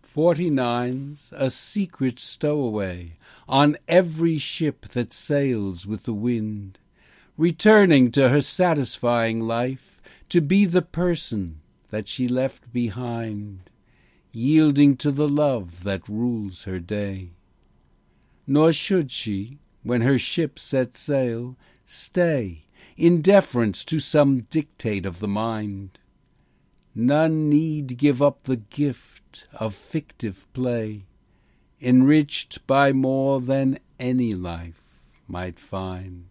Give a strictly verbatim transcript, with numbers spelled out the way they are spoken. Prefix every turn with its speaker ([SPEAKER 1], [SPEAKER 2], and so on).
[SPEAKER 1] Forty-nine's a secret stowaway on every ship that sails with the wind, returning to her satisfying life to be the person that she left behind, yielding to the love that rules her day. Nor should she, when her ship sets sail, stay in deference to some dictate of the mind. None need give up the gift of fictive play, enriched by more than any life might find.